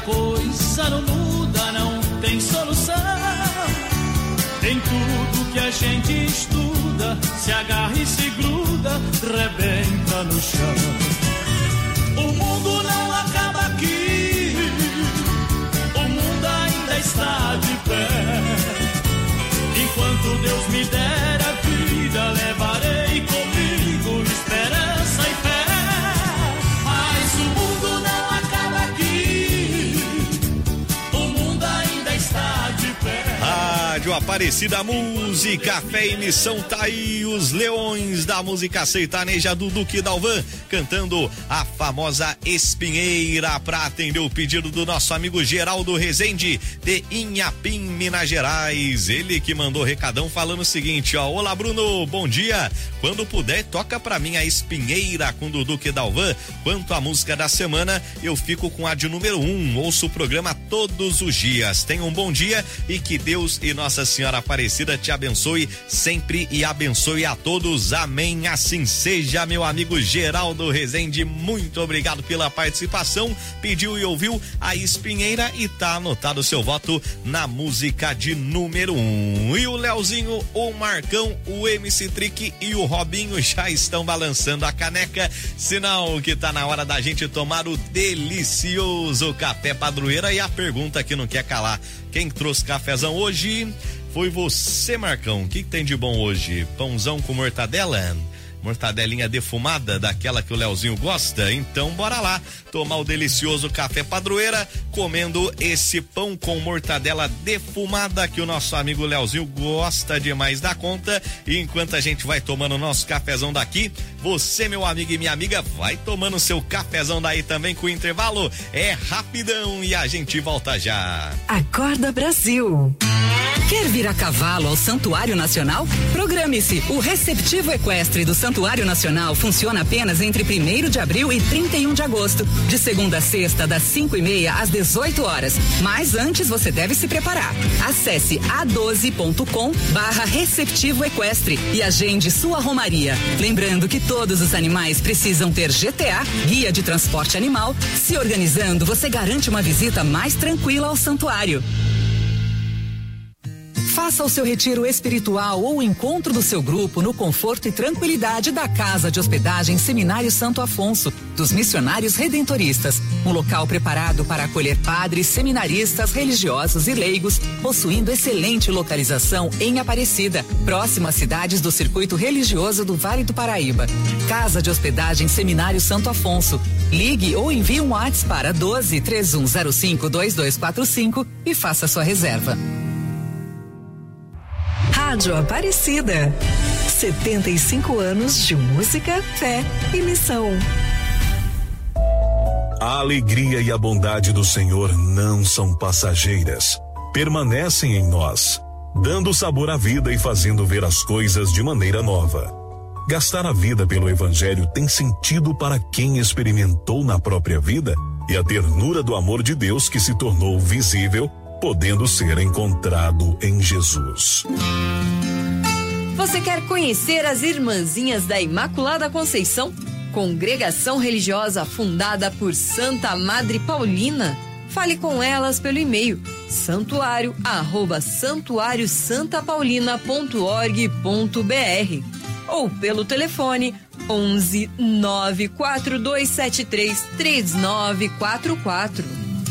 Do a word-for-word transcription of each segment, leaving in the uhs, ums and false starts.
coisa não muda, não tem solução. Em tudo que a gente estuda, se agarra e se gruda, rebenta no chão. O mundo não acaba aqui, o mundo ainda está de pé. Enquanto Deus me der a vida, levarei comigo esperança e fé. Mas o mundo não acaba aqui, o mundo ainda está de pé. Rádio Aparecida, música, fé e missão, tá aí os leões da música sertaneja do Duque Dalvan, cantando a famosa Espinheira, pra atender o pedido do nosso amigo Geraldo Rezende, de Inhapim, Minas Gerais. Ele que mandou recadão falando o seguinte, ó: olá Bruno, bom dia, quando puder toca pra mim a Espinheira com o Duque Dalvan. Quanto à música da semana, eu fico com a de número um, ouço o programa todos os dias. Tenha um bom dia e que Deus e Nossa Senhora Aparecida te abençoe sempre e abençoe a todos, amém, assim seja. Meu amigo Geraldo Rezende, muito obrigado pela participação, pediu e ouviu a Espinheira e tá anotado o seu voto na música de número um. E o Leozinho, o Marcão, o M C Trick e o Robinho já estão balançando a caneca, sinal que tá na hora da gente tomar o delicioso café padroeira. E a pergunta que não quer calar, quem trouxe cafezão hoje foi você, Marcão. O que, que tem de bom hoje? Pãozão com mortadela? Mortadelinha defumada, daquela que o Leozinho gosta? Então bora lá tomar o delicioso café padroeira, comendo esse pão com mortadela defumada que o nosso amigo Leozinho gosta demais da conta. E enquanto a gente vai tomando o nosso cafezão daqui, você, meu amigo e minha amiga, vai tomando seu cafezão daí também, com o intervalo é rapidão e a gente volta já. Acorda Brasil. Quer vir a cavalo ao Santuário Nacional? Programe-se. O receptivo equestre do Santuário Nacional funciona apenas entre primeiro de abril e trinta e um de agosto, de segunda a sexta, das cinco e meia às dezoito horas. Mas antes você deve se preparar. Acesse a doze ponto com barra receptivo equestre e agende sua romaria. Lembrando que todos os animais precisam ter G T A, guia de transporte animal. Se organizando, você garante uma visita mais tranquila ao santuário. Faça o seu retiro espiritual ou o encontro do seu grupo no conforto e tranquilidade da Casa de Hospedagem Seminário Santo Afonso, dos Missionários Redentoristas. Um local preparado para acolher padres, seminaristas, religiosos e leigos, possuindo excelente localização em Aparecida, próximo às cidades do circuito religioso do Vale do Paraíba. Casa de Hospedagem Seminário Santo Afonso. Ligue ou envie um WhatsApp para doze, três um zero cinco, dois dois quatro cinco e faça sua reserva. Rádio Aparecida. setenta e cinco anos de música, fé e missão. A alegria e a bondade do Senhor não são passageiras. Permanecem em nós, dando sabor à vida e fazendo ver as coisas de maneira nova. Gastar a vida pelo Evangelho tem sentido para quem experimentou na própria vida e a ternura do amor de Deus que se tornou visível, podendo ser encontrado em Jesus. Você quer conhecer as Irmãzinhas da Imaculada Conceição? Congregação religiosa fundada por Santa Madre Paulina? Fale com elas pelo e-mail santuário arroba santuário santa paulina ponto org ponto br ou pelo telefone onze, nove quatro dois sete três, três nove quatro quatro.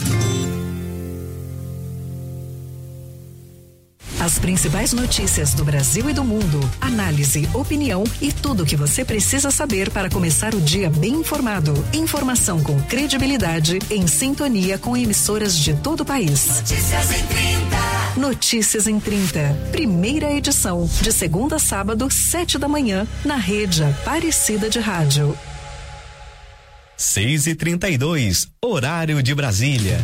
As principais notícias do Brasil e do mundo, análise, opinião e tudo o que você precisa saber para começar o dia bem informado. Informação com credibilidade, em sintonia com emissoras de todo o país. Notícias em trinta. Notícias em trinta. Primeira edição, de segunda a sábado, sete da manhã, na rede Aparecida de Rádio. seis e trinta e dois, horário de Brasília.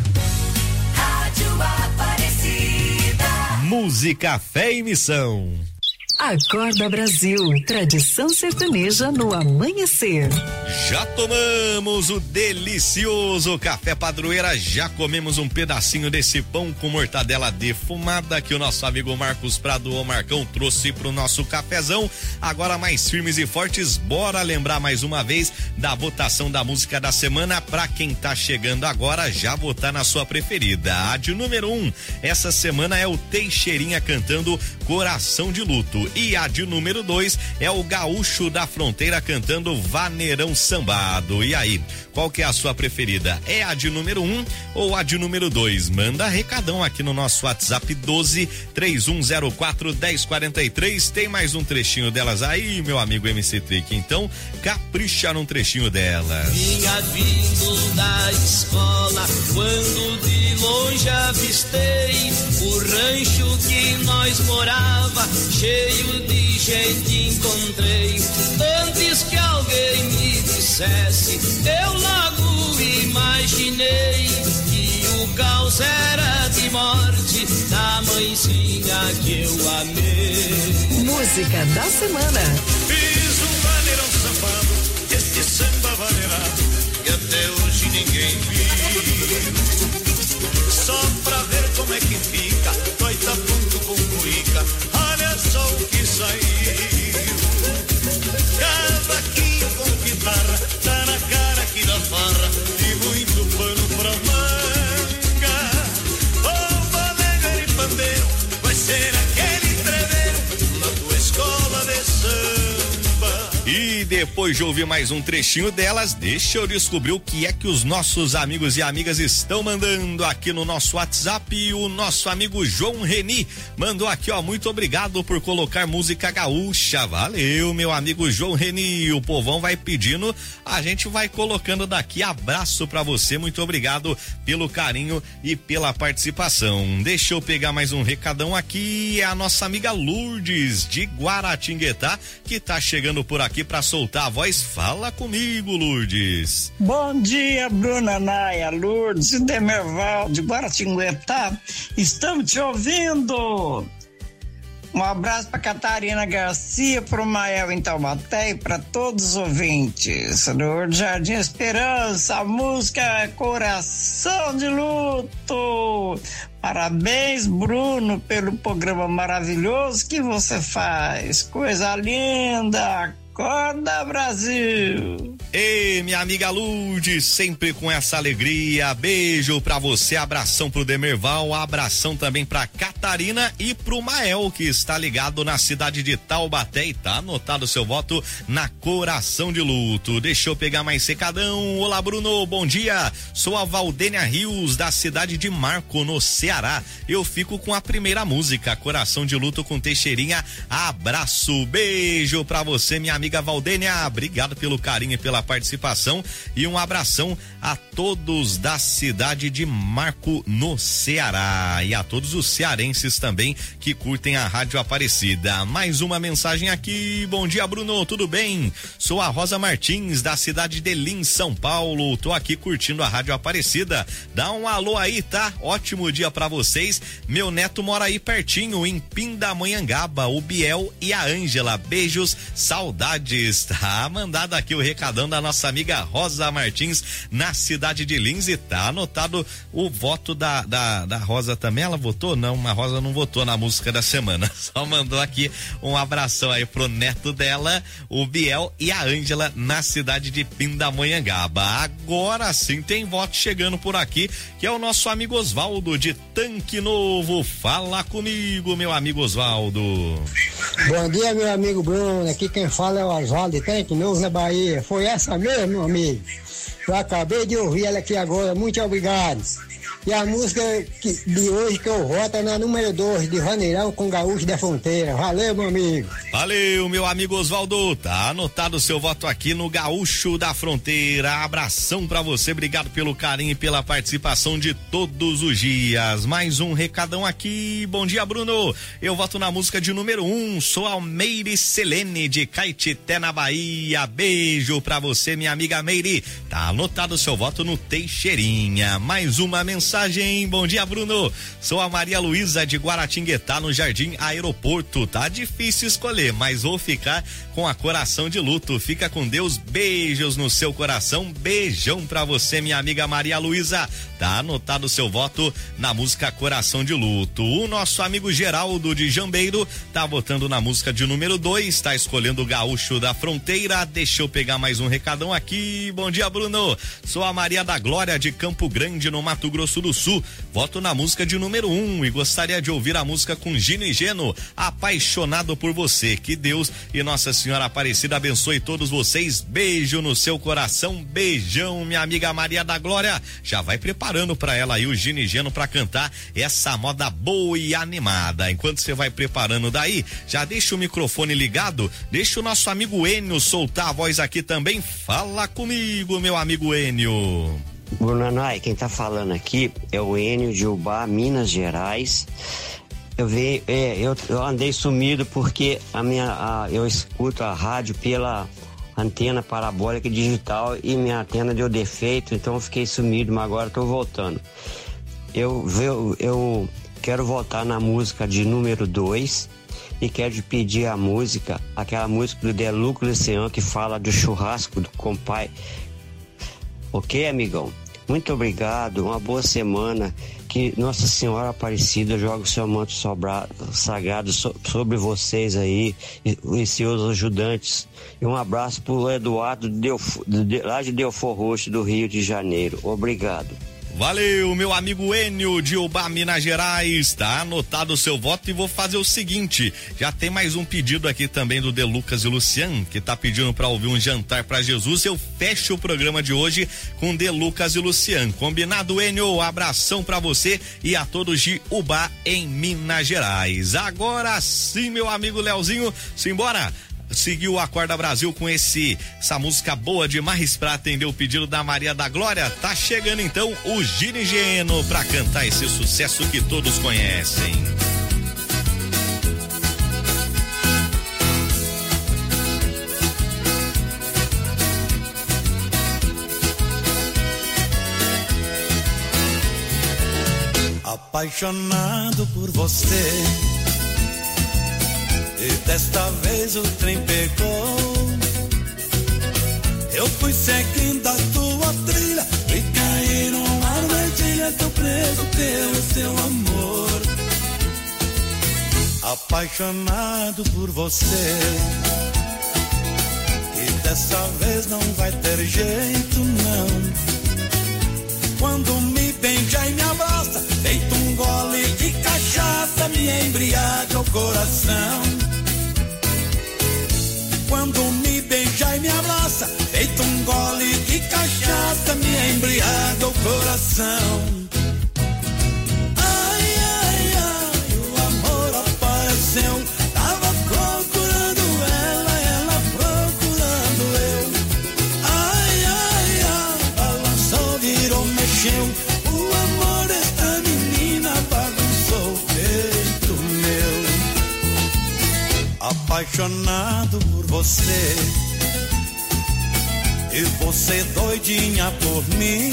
Rádio Aparecida. Música, fé e missão. Acorda Brasil, tradição sertaneja no amanhecer. Já tomamos o delicioso café Padroeira, já comemos um pedacinho desse pão com mortadela defumada que o nosso amigo Marcos Prado, o Marcão, trouxe pro nosso cafezão. Agora mais firmes e fortes, bora lembrar mais uma vez da votação da música da semana. Pra quem tá chegando agora, já votar na sua preferida. A de número um, essa semana é o Teixeirinha cantando Coração de Luto. E a de número dois é o Gaúcho da Fronteira cantando Vaneirão Sambado. E aí, qual que é a sua preferida? É a de número um ou a de número dois? Manda recadão aqui no nosso WhatsApp doze, três um zero quatro, dez quarenta e três. Tem mais um trechinho delas aí, meu amigo M C Trick. Então, capricha num trechinho delas. Vinha vindo da escola quando de longe avistei o rancho que nós morava, cheio de gente encontrei. Antes que alguém me dissesse, eu logo imaginei que o caos era de morte da mãezinha que eu amei. Música da semana. Fiz um vaneirão sambado, esse samba vaneirado, e até hoje ninguém viu. Só pra ver como é que fica, nós tá ponto com cuíca, olha só o que saiu. Cavaquinho com guitarra, tá na cara aqui da farra, e muito pano pra manga. O balé e pandeiro vai ser aquele treveiro na tua escola de samba. E depois de ouvir mais um trechinho delas, deixa eu descobrir o que é que os nossos amigos e amigas estão mandando aqui no nosso WhatsApp. O nosso amigo João Reni mandou aqui, ó, muito obrigado por colocar música gaúcha. Valeu, meu amigo João Reni. O povão vai pedindo, a gente vai colocando daqui. Abraço pra você, muito obrigado pelo carinho e pela participação. Deixa eu pegar mais um recadão aqui. É a nossa amiga Lourdes de Guaratinguetá que tá chegando por aqui pra soltar a voz. Fala comigo, Lourdes. Bom dia, Bruna Naia, Lourdes e Demerval de Guaratinguetá. Estamos te ouvindo. Um abraço para Catarina Garcia, para o Mael em Taubaté e para todos os ouvintes. Lourdes Jardim Esperança, a música é Coração de Luto. Parabéns, Bruno, pelo programa maravilhoso que você faz. Coisa linda. Acorda, Brasil! Ei, minha amiga Lourdes, sempre com essa alegria. Beijo pra você, abração pro Demerval, abração também pra Catarina e pro Mael, que está ligado na cidade de Taubaté e tá anotado seu voto na Coração de Luto. Deixa eu pegar mais secadão. Olá, Bruno, bom dia. Sou a Valdênia Rios, da cidade de Marco, no Ceará. Eu fico com a primeira música, Coração de Luto com Teixeirinha. Abraço, beijo pra você, minha amiga Valdênia, obrigado pelo carinho e pela participação e um abração a todos da cidade de Marco, no Ceará, e a todos os cearenses também que curtem a Rádio Aparecida. Mais uma mensagem aqui. Bom dia, Bruno, tudo bem? Sou a Rosa Martins, da cidade de Lins, São Paulo. Tô aqui curtindo a Rádio Aparecida. Dá um alô aí, tá? Ótimo dia pra vocês. Meu neto mora aí pertinho, em Pindamonhangaba, o Biel e a Ângela. Beijos, saudades. Tá mandado aqui o recadão da nossa amiga Rosa Martins, na cidade de Lins, e tá anotado o voto da, da, da Rosa também. Ela votou? Não, a Rosa não votou na música da semana, só mandou aqui um abração aí pro neto dela, o Biel e a Ângela, na cidade de Pindamonhangaba. Agora sim tem voto chegando por aqui, que é o nosso amigo Osvaldo de Tanque Novo. Fala comigo, meu amigo Osvaldo. Bom dia, meu amigo Bruno, aqui quem fala é o Osvaldo de Tanque Novo, na Bahia. Foi essa mesmo, meu amigo? Eu acabei de ouvir ela aqui agora, muito obrigado. E a música que, de hoje que eu voto é na número dois, de Vaneirão com Gaúcho da Fronteira. Valeu, meu amigo. Valeu, meu amigo Osvaldo. Tá anotado o seu voto aqui no Gaúcho da Fronteira. Abração pra você, obrigado pelo carinho e pela participação de todos os dias. Mais um recadão aqui. Bom dia, Bruno. Eu voto na música de número um. Sou a Meire Selene de Caetité, na Bahia. Beijo pra você, minha amiga Meire. Tá anotado o seu voto no Teixeirinha. Mais uma mensagem. Bom dia, Bruno. Sou a Maria Luísa de Guaratinguetá, no Jardim Aeroporto. Tá difícil escolher, mas vou ficar com a Coração de Luto. Fica com Deus. Beijos no seu coração. Beijão pra você, minha amiga Maria Luísa. Tá anotado o seu voto na música Coração de Luto. O nosso amigo Geraldo de Jambeiro tá votando na música de número dois, tá escolhendo o Gaúcho da Fronteira. Deixa eu pegar mais um recadão aqui. Bom dia, Bruno. Sou a Maria da Glória de Campo Grande, no Mato Grosso do Sul. Voto na música de número um e gostaria de ouvir a música com Gino e Geno, Apaixonado por Você. Que Deus e Nossa Senhora Aparecida abençoe todos vocês. Beijo no seu coração. Beijão, minha amiga Maria da Glória. Já vai preparando pra ela aí o Gino e Geno pra cantar essa moda boa e animada. Enquanto você vai preparando daí, já deixa o microfone ligado, deixa o nosso amigo Enio soltar a voz aqui também. Fala comigo, meu amigo Enio. Brunanai, quem tá falando aqui é o Enio de Ubá, Minas Gerais. Eu, vi, é, eu, eu andei sumido porque a minha, a, eu escuto a rádio pela antena parabólica digital e minha antena deu defeito, então eu fiquei sumido, mas agora tô voltando. Eu, eu, eu quero voltar na música de número dois e quero te pedir a música, aquela música do Deluca Luciano que fala do churrasco do compai. Ok, amigão? Muito obrigado, uma boa semana, que Nossa Senhora Aparecida joga o seu manto sobra, sagrado so, sobre vocês aí e, e seus ajudantes. E um abraço pro Eduardo de Delfo, de, lá de Delfor Roxo, do Rio de Janeiro. Obrigado. Valeu, meu amigo Enio de Ubá, Minas Gerais. Tá anotado o seu voto e vou fazer o seguinte, já tem mais um pedido aqui também do De Lucas e Luciano, que tá pedindo pra ouvir um Jantar pra Jesus. Eu fecho o programa de hoje com De Lucas e Luciano. Combinado, Enio? Abração pra você e a todos de Ubá, em Minas Gerais. Agora sim, meu amigo Leozinho, simbora. Seguiu o Acorda Brasil com esse essa música boa demais pra atender o pedido da Maria da Glória. Tá chegando então o Gino e Geno pra cantar esse sucesso que todos conhecem. Apaixonado por você, e desta vez o trem pegou. Eu fui seguindo a tua trilha e caí numa armadilha. Tô preso pelo seu amor. Apaixonado por você, e dessa vez não vai ter jeito não. Quando me beija e me abraça, feito um gole de cachaça, me embriaga o coração. Quando me beija e me abraça, feito um gole de cachaça, me embriaga o coração. Ai, ai, ai, o amor apareceu. Tava procurando ela, ela procurando eu. Ai, ai, ai, balançou, virou, mexeu. O amor desta menina bagunçou o peito meu. Apaixonado por você, e você doidinha por mim,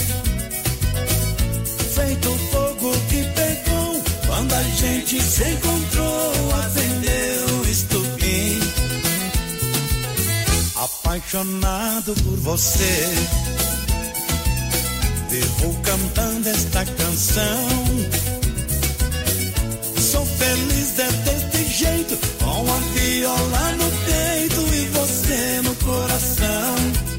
feito fogo que pegou quando a gente se encontrou, acendeu o estupim. Apaixonado por você, vivo cantando esta canção. Sou feliz de deste jeito, com a viola no peito e você no coração.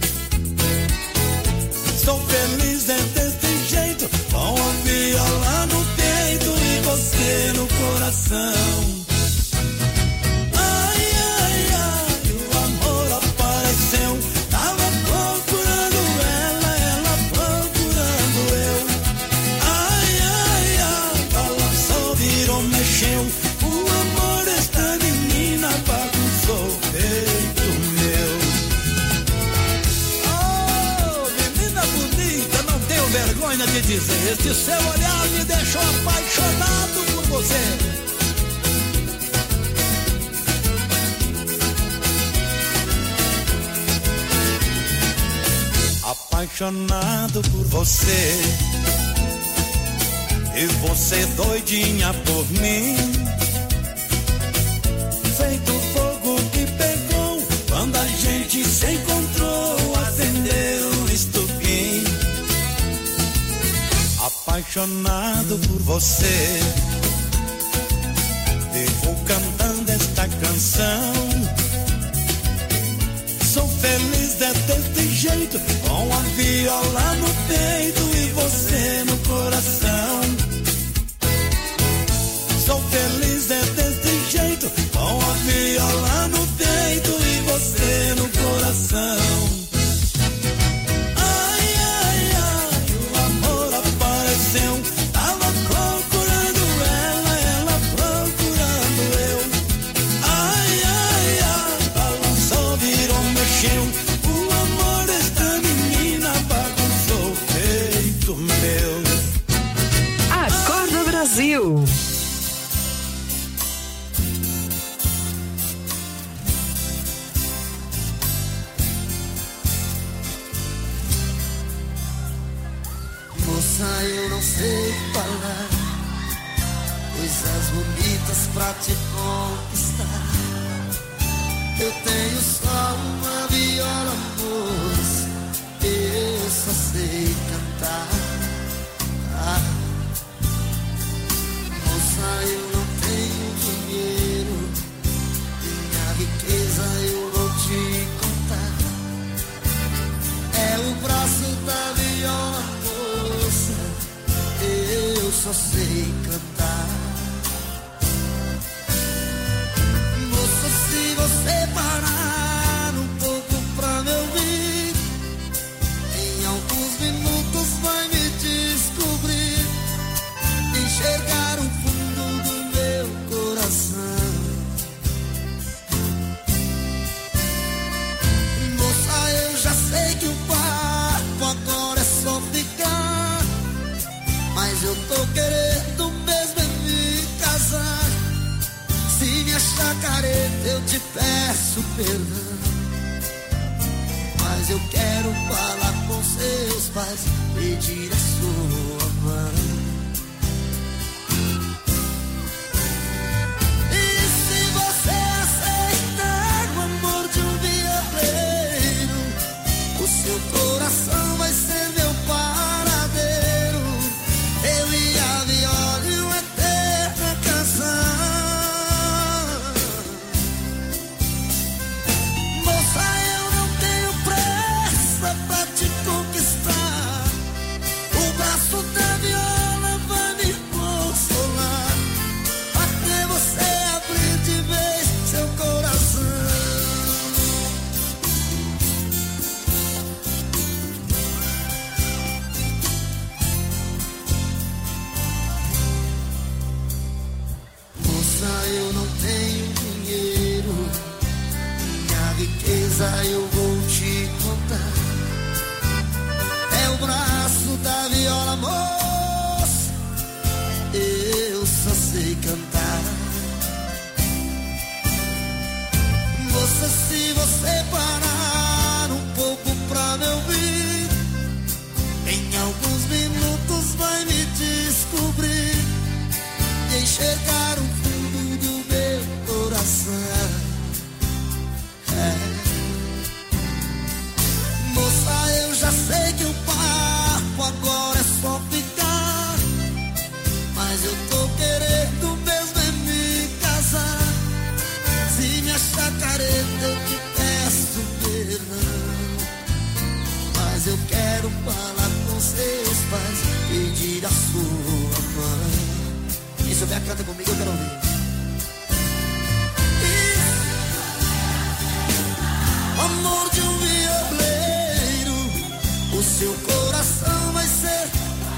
Sou feliz de deste jeito, com a viola no peito e você no coração. Ai, ai, ai, o amor apareceu. Tava procurando ela, ela procurando eu. Ai, ai, ai, balançou, virou, mexeu. O amor desta menina bagunçou o peito meu. Oh, menina bonita, não tenho vergonha de dizer, este seu olhar me deixou apaixonado por você. Apaixonado por você, e você doidinha por mim, feito fogo que pegou quando a gente se encontrou, acendeu o estupim. Apaixonado por você, vivo cantando esta canção. Sou feliz de desse jeito, com a viola no peito e você no coração. Sou feliz de desse jeito, com a viola no peito e você no coração. Ai, ai, ai, o amor apareceu, tava procurando ela, ela procurando eu. Ai, ai, ai, balançou, virou, mexeu, o amor desta menina bagunçou o peito meu. Acorda Brasil. Moça, eu não sei falar coisas bonitas pra te conquistar. Eu tenho só uma viola, moça, eu só sei cantar. Ah, moça, eu não tenho dinheiro, minha riqueza eu vou te contar. É o braço da viola, moça, eu só sei cantar. Moça, se você parar um pouco pra me ouvir, em alguns minutos vai me descobrir, enxergar o fundo do meu coração. Moça, eu já sei que o papo agora é só ficar, mas eu tô querendo mesmo é me casar. Se me achar careta eu te peço perdão, mas eu quero falar com seus pais, pedir a sua mão. E se você aceitar o amor de um violeiro, o seu coração vai ser meu paradeiro. Eu e a viola e uma eterna canção. Moça, eu não tenho pressa pra te conquistar. O braço da viola vai me consolar, até você abrir de vez seu coração. Moça, eu não tenho dinheiro, minha riqueza eu vou te contar. É o braço da viola, moça, eu só sei cantar. Moça, se você parar um pouco pra me ouvir, em alguns minutos vai me descobrir, e enxergar o fundo do meu coração. É. Moça, eu já sei que o papo agora é só ficar, mas eu tô querendo mesmo é me casar. Se me achar careta eu te peço perdão, mas eu quero falar com seus pais, pedir a sua mão. Quem souber canta comigo, eu quero ouvir. Amor de um violeiro, o seu coração vai ser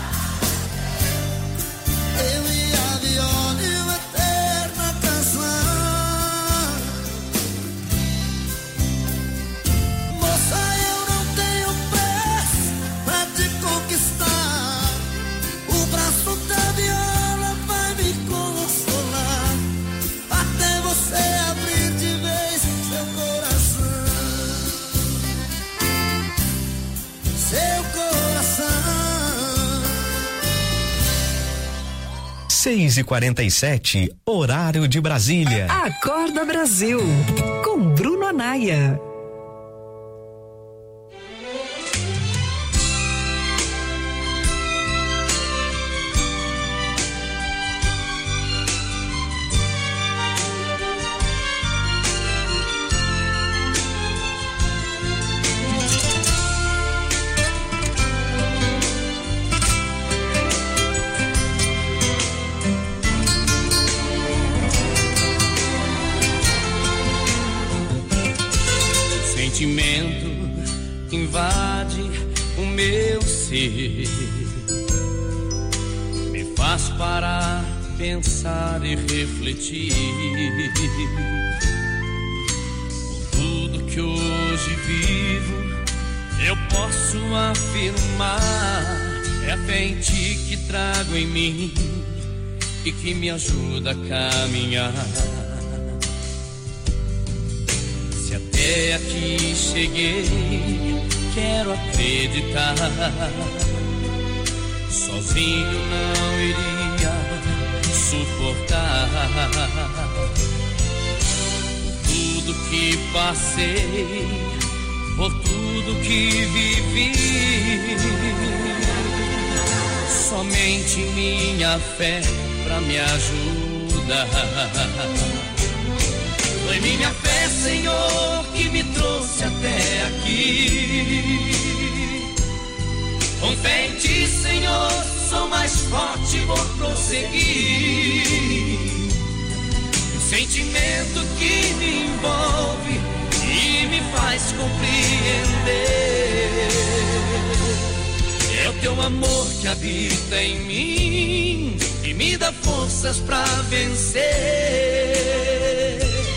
eu e a viola e uma eterna canção. Moça, eu não tenho pressa pra te conquistar. O braço da viola vai me consolar, seis e quarenta e sete, horário de Brasília. Acorda Brasil, com Bruno Anaia. Invade o meu ser, me faz parar, pensar e refletir. Por tudo que hoje vivo, eu posso afirmar, é a fé em ti que trago em mim e que me ajuda a caminhar. Se até aqui cheguei, quero acreditar, sozinho não iria suportar tudo que passei, por tudo que vivi. Somente minha fé pra me ajudar. Foi minha fé, Senhor, que me trouxe até aqui. Com fé em ti, Senhor, sou mais forte, vou prosseguir. O sentimento que me envolve e me faz compreender é o teu amor que habita em mim e me dá forças pra vencer.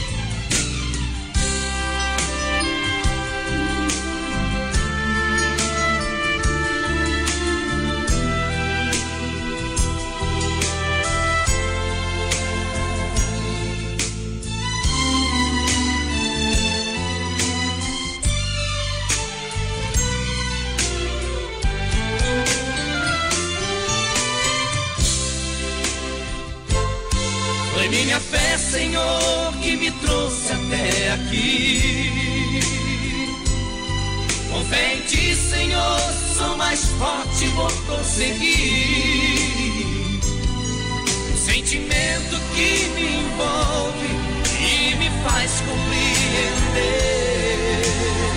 Minha fé, Senhor, que me trouxe até aqui. Com fé em ti, Senhor, sou mais forte, vou prosseguir. O sentimento que me envolve e me faz compreender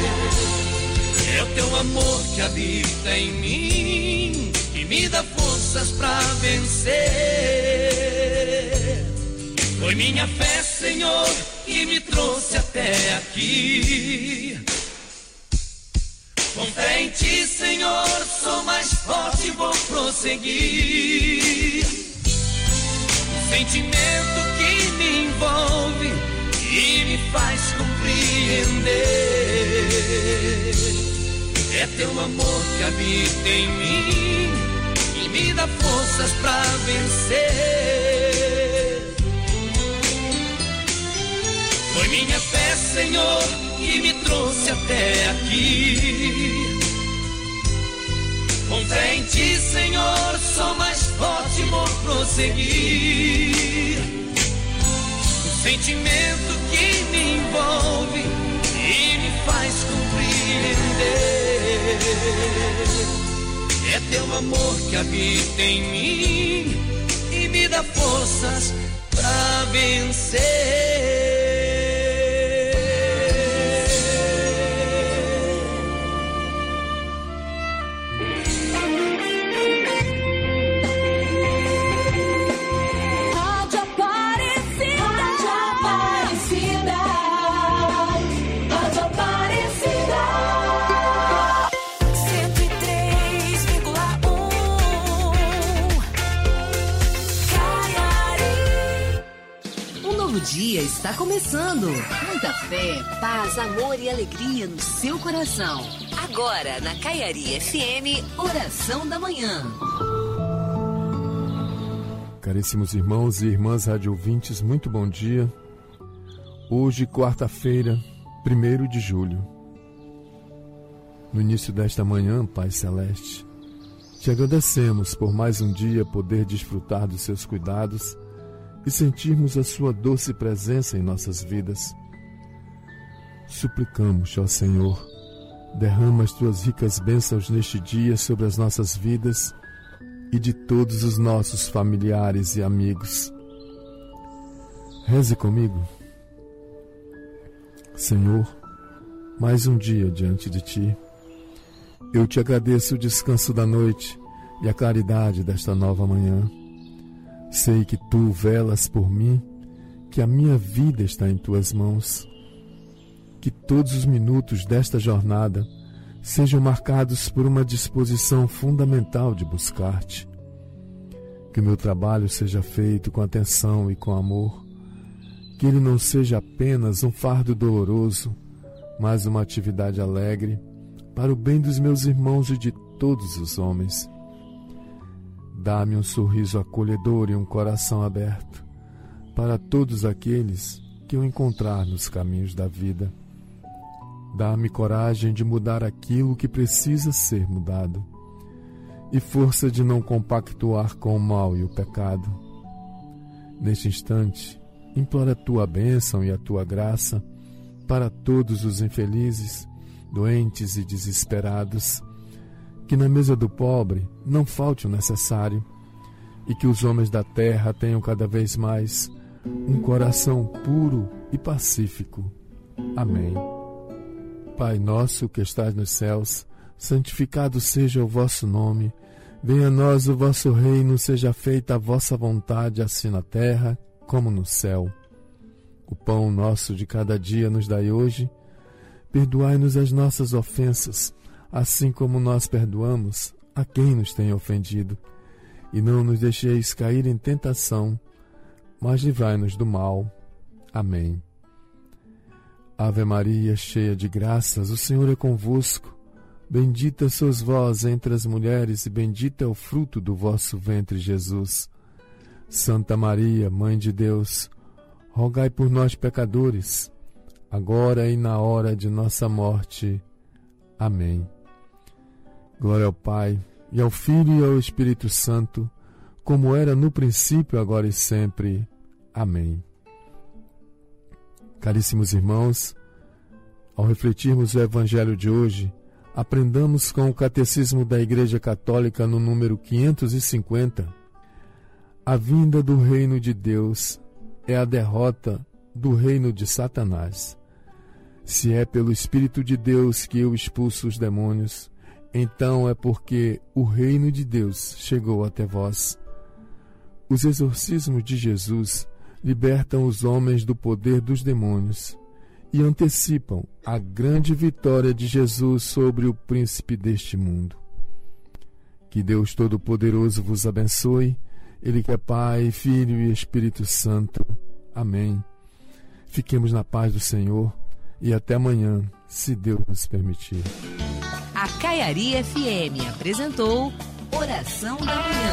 é o teu amor que habita em mim e me dá forças pra vencer. Foi minha fé, Senhor, que me trouxe até aqui. Com fé em ti, Senhor, sou mais forte, vou prosseguir. O sentimento que me envolve e me faz compreender é teu amor que habita em mim e me dá forças pra vencer. Foi minha fé, Senhor, que me trouxe até aqui. Com fé em ti, Senhor, sou mais forte, vou prosseguir. O sentimento que me envolve e me faz compreender é teu amor que habita em mim e me dá forças pra vencer. O dia está começando. Muita fé, paz, amor e alegria no seu coração. Agora, na Caiari F M, Oração da Manhã. Caríssimos irmãos e irmãs rádio ouvintes, muito bom dia. Hoje, quarta-feira, primeiro de julho. No início desta manhã, Pai Celeste, Te agradecemos por mais um dia poder desfrutar dos seus cuidados e sentirmos a sua doce presença em nossas vidas. Suplicamos, ó Senhor, derrama as tuas ricas bênçãos neste dia sobre as nossas vidas e de todos os nossos familiares e amigos. Reze comigo. Senhor, mais um dia diante de Ti. Eu te agradeço o descanso da noite e a claridade desta nova manhã. Sei que Tu velas por mim, que a minha vida está em Tuas mãos. Que todos os minutos desta jornada sejam marcados por uma disposição fundamental de buscar-te. Que o meu trabalho seja feito com atenção e com amor. Que ele não seja apenas um fardo doloroso, mas uma atividade alegre para o bem dos meus irmãos e de todos os homens. Dá-me um sorriso acolhedor e um coração aberto para todos aqueles que eu encontrar nos caminhos da vida. Dá-me coragem de mudar aquilo que precisa ser mudado e força de não compactuar com o mal e o pecado. Neste instante, imploro a Tua bênção e a Tua graça para todos os infelizes, doentes e desesperados. Que na mesa do pobre não falte o necessário e que os homens da terra tenham cada vez mais um coração puro e pacífico. Amém. Pai nosso que estás nos céus, santificado seja o vosso nome. Venha a nós o vosso reino, seja feita a vossa vontade, assim na terra como no céu. O pão nosso de cada dia nos dai hoje. Perdoai-nos as nossas ofensas, assim como nós perdoamos a quem nos tem ofendido. E não nos deixeis cair em tentação, mas livrai-nos do mal. Amém. Ave Maria, cheia de graças, o Senhor é convosco. Bendita sois vós entre as mulheres, e bendito é o fruto do vosso ventre, Jesus. Santa Maria, Mãe de Deus, rogai por nós, pecadores, agora e na hora de nossa morte. Amém. Glória ao Pai, e ao Filho e ao Espírito Santo, como era no princípio, agora e sempre. Amém. Caríssimos irmãos, ao refletirmos o Evangelho de hoje, aprendamos com o Catecismo da Igreja Católica no número quinhentos e cinquenta. A vinda do reino de Deus é a derrota do reino de Satanás. Se é pelo Espírito de Deus que eu expulso os demônios, então é porque o reino de Deus chegou até vós. Os exorcismos de Jesus libertam os homens do poder dos demônios e antecipam a grande vitória de Jesus sobre o príncipe deste mundo. Que Deus Todo-Poderoso vos abençoe, Ele que é Pai, Filho e Espírito Santo. Amém. Fiquemos na paz do Senhor e até amanhã, se Deus nos permitir. A Caiari F M apresentou Oração da Manhã.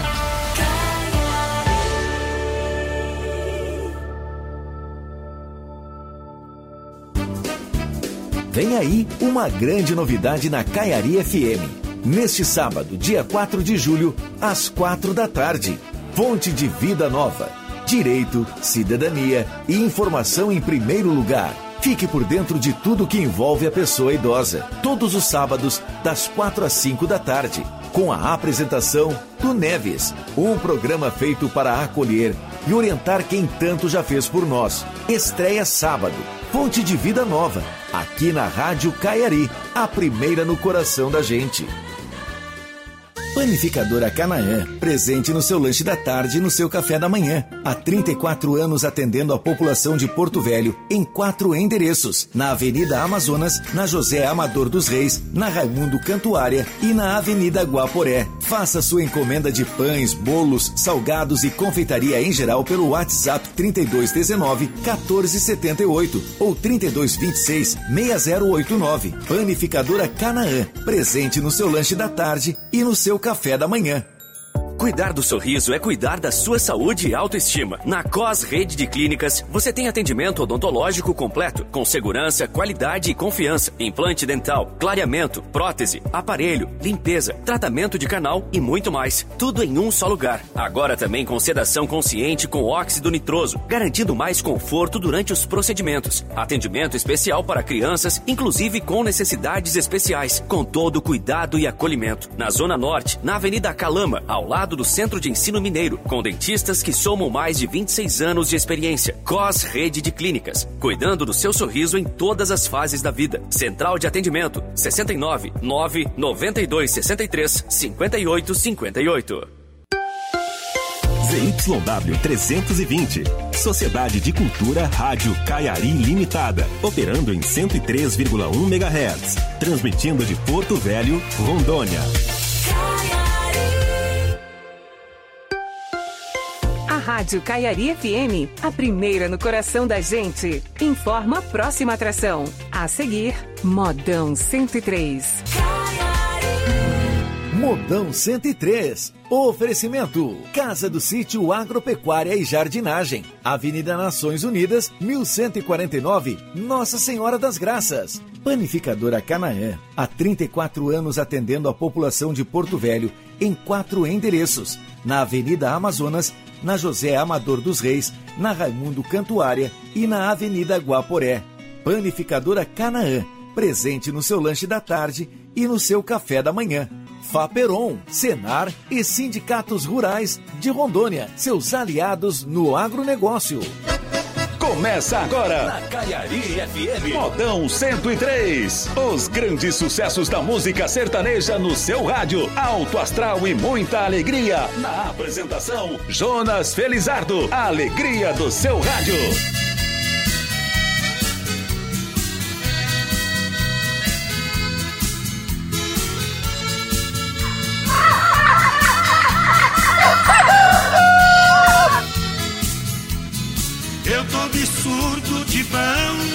Vem aí uma grande novidade na Caiari F M. Neste sábado, dia quatro de julho, às quatro da tarde. Fonte de Vida Nova. Direito, cidadania e informação em primeiro lugar. Fique por dentro de tudo que envolve a pessoa idosa. Todos os sábados, das quatro às cinco da tarde. Com a apresentação do Neves. Um programa feito para acolher e orientar quem tanto já fez por nós. Estreia sábado. Fonte de Vida Nova, aqui na Rádio Caiari, a primeira no coração da gente. Panificadora Canaã, presente no seu lanche da tarde e no seu café da manhã. Há trinta e quatro anos atendendo a população de Porto Velho em quatro endereços. Na Avenida Amazonas, na José Amador dos Reis, na Raimundo Cantuária e na Avenida Guaporé. Faça sua encomenda de pães, bolos, salgados e confeitaria em geral pelo WhatsApp trinta e dois dezenove, quatorze setenta e oito ou trinta e dois vinte e seis, seis zero oito nove. Panificadora Canaã, presente no seu lanche da tarde e no seu café da manhã. Cuidar do sorriso é cuidar da sua saúde e autoestima. Na Cos Rede de Clínicas, você tem atendimento odontológico completo, com segurança, qualidade e confiança. Implante dental, clareamento, prótese, aparelho, limpeza, tratamento de canal e muito mais. Tudo em um só lugar. Agora também com sedação consciente com óxido nitroso, garantindo mais conforto durante os procedimentos. Atendimento especial para crianças, inclusive com necessidades especiais, com todo o cuidado e acolhimento. Na Zona Norte, na Avenida Calama, ao lado do Centro de Ensino Mineiro, com dentistas que somam mais de vinte e seis anos de experiência. Cos Rede de Clínicas, cuidando do seu sorriso em todas as fases da vida. Central de atendimento, sessenta e nove, nove, noventa e dois, sessenta e três, cinquenta e oito, cinquenta e oito. Z Y W trezentos e vinte, Sociedade de Cultura Rádio Caiari Limitada, operando em cento e três vírgula um megahertz, transmitindo de Porto Velho, Rondônia. A Rádio Caiari F M, a primeira no coração da gente, informa a próxima atração. A seguir, Modão cento e três. Modão cento e três. Oferecimento: Casa do Sítio Agropecuária e Jardinagem, Avenida Nações Unidas, mil cento e quarenta e nove, Nossa Senhora das Graças. Panificadora Canaã, há trinta e quatro anos atendendo a população de Porto Velho em quatro endereços: na Avenida Amazonas, na José Amador dos Reis, na Raimundo Cantuária e na Avenida Guaporé. Panificadora Canaã, presente no seu lanche da tarde e no seu café da manhã. Faperon, Senar e Sindicatos Rurais de Rondônia, seus aliados no agronegócio. Começa agora na Caiari F M, Modão cento e três. Os grandes sucessos da música sertaneja no seu rádio. Alto astral e muita alegria. Na apresentação, Jonas Felizardo. A alegria do seu rádio. Eu tô absurdo de bom,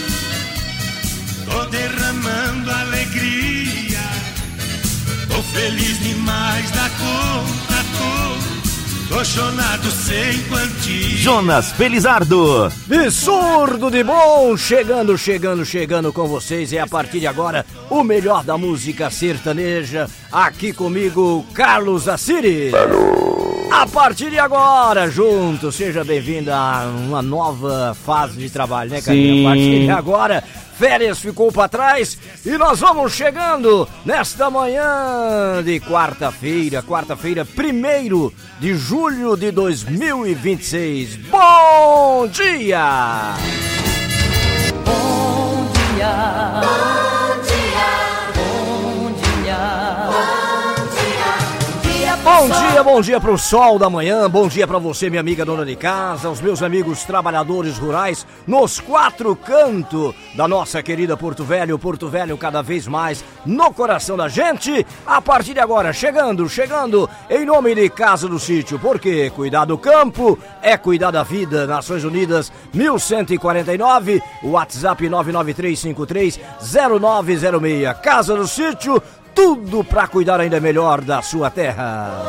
tô derramando alegria, tô feliz demais da conta, tô, tô chonado sem quantia. Jonas Felizardo. Absurdo de bom, chegando, chegando, chegando com vocês. E a partir de agora, o melhor da música sertaneja, aqui comigo, Carlos Assiri. A partir de agora, junto, seja bem-vindo a uma nova fase de trabalho, né, Carlinhos? A partir de agora, férias ficou pra trás e nós vamos chegando nesta manhã de quarta-feira, quarta-feira, primeiro de julho de dois mil e vinte e seis. Bom dia! Bom dia! Bom dia! Bom dia! Bom dia, bom dia pro sol da manhã, bom dia pra você, minha amiga dona de casa, os meus amigos trabalhadores rurais, nos quatro cantos da nossa querida Porto Velho, Porto Velho cada vez mais no coração da gente. A partir de agora, chegando, chegando, em nome de Casa do Sítio, porque cuidar do campo é cuidar da vida. Nações Unidas, mil cento e quarenta e nove, WhatsApp nove nove três cinco três zero nove zero seis, Casa do Sítio, tudo pra cuidar ainda melhor da sua terra.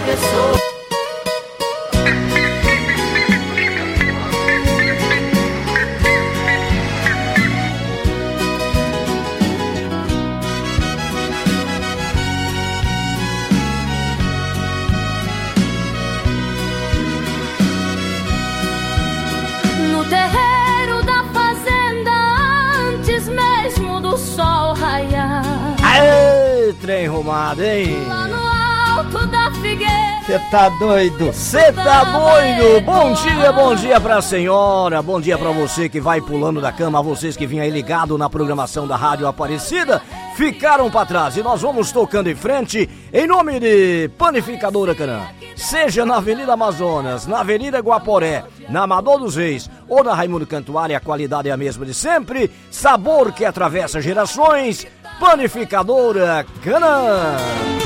No terreiro da fazenda, antes mesmo do sol raiar. Aê, trem arrumado, hein? Lá no alto da figueira. Você tá doido? Você tá doido? Bom dia, bom dia pra senhora, bom dia pra você que vai pulando da cama, a vocês que vinham aí ligado na programação da Rádio Aparecida, ficaram pra trás e nós vamos tocando em frente em nome de Panificadora Canaã. Seja na Avenida Amazonas, na Avenida Guaporé, na Amador dos Reis ou na Raimundo Cantuária, a qualidade é a mesma de sempre, sabor que atravessa gerações, Panificadora Canaã.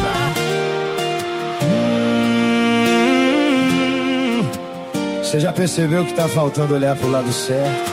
Você já percebeu que tá faltando olhar pro lado certo?